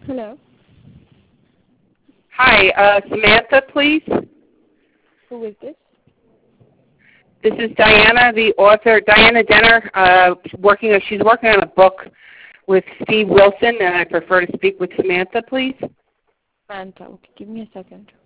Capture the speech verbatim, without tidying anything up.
Hello. Hi, uh, Samantha, please. Who is this? This is Diana, the author, Diana Denner. Uh, working. She's working on a book with Steve Wilson, and I prefer to speak with Samantha, please. Samantha. Okay, give me a second.